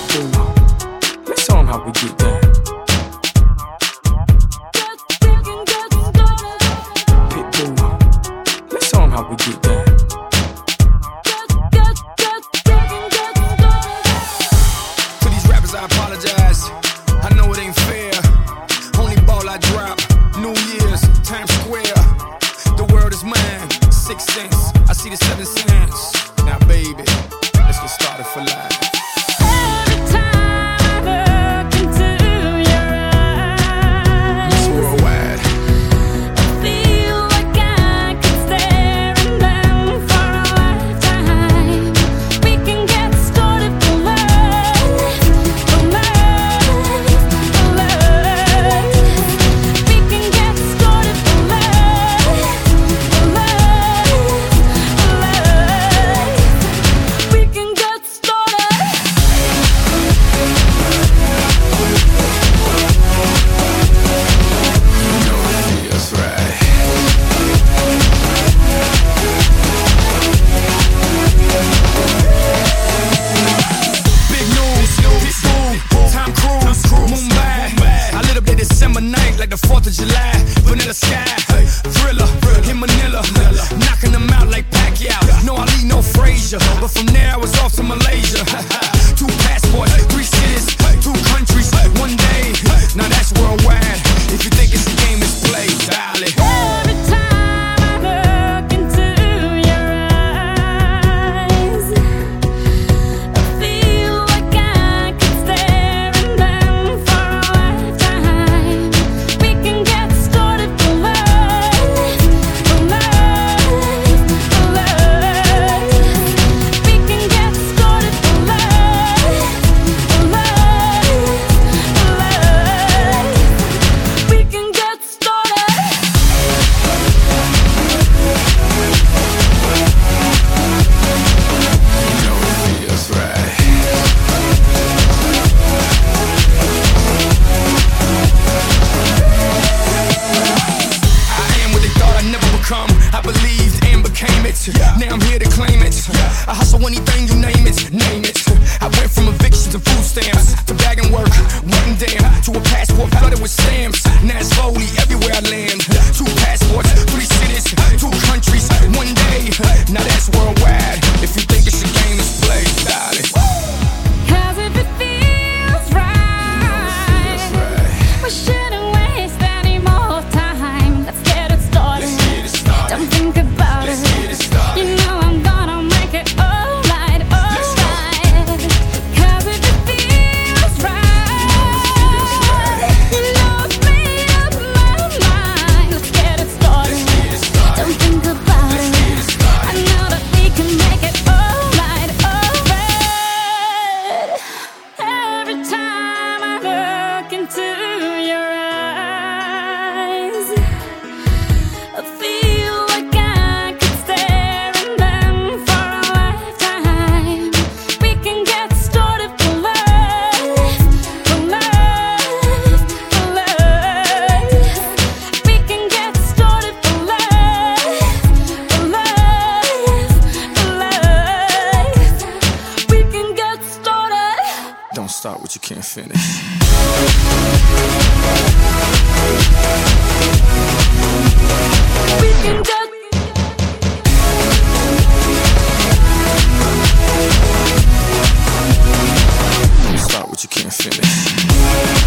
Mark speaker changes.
Speaker 1: Pitbull, let's show 'em how we get down. Pitbull, let's show 'em how we get down.
Speaker 2: To these rappers I apologize, I know it ain't fair. Only ball I drop, New Year's, Times Square. The world is mine, 6 cents, I see the 7 cents. Now baby, let's get started for life. Like the 4th of July, vanilla sky, Thriller, in Manila, knocking them out like Pacquiao. No Ali, no Frazier, but from there I was off to Malaysia. 2 passports, 3 cities, 2 countries, 1 day. Now that's worldwide. If you think it's a game, it's played, darling.
Speaker 3: Every time I look into your eyes, I feel like I could stare in them for a lifetime. We can get started for life, for life, for life. We can get started for life, for life, for life. We can get started.
Speaker 2: Feels right. I am what they thought I'd never become. I believed and became it. Now I'm here to claim it. I hustle anything, you name it, name it. I went from evictions to food stamps, to bagging work, wet and damn, to a passport flooded with stamps. Now it's slowly everywhere I land. 2 passports, 3 cities, 2 countries, 1 day. Now that's worldwide. If you think it's a game, it's played, darling.
Speaker 3: 'Cause if it feels right, we shouldn't waste any more time. Let's get it started. Don't think about it. You know I'm gonna make it alright, alright. 'Cause if it feels right, you know I've made up my mind. Let's get it started. Don't think about it. I know that we can make it alright, alright. Every time I look into your eyes, I feel like I could stare in them for a lifetime. We can get started for life, for life, for life. We can get started for life, for life, for life. We can get started.
Speaker 2: Don't start what you can't finish.
Speaker 3: We can get
Speaker 2: Don't start what you can't finish.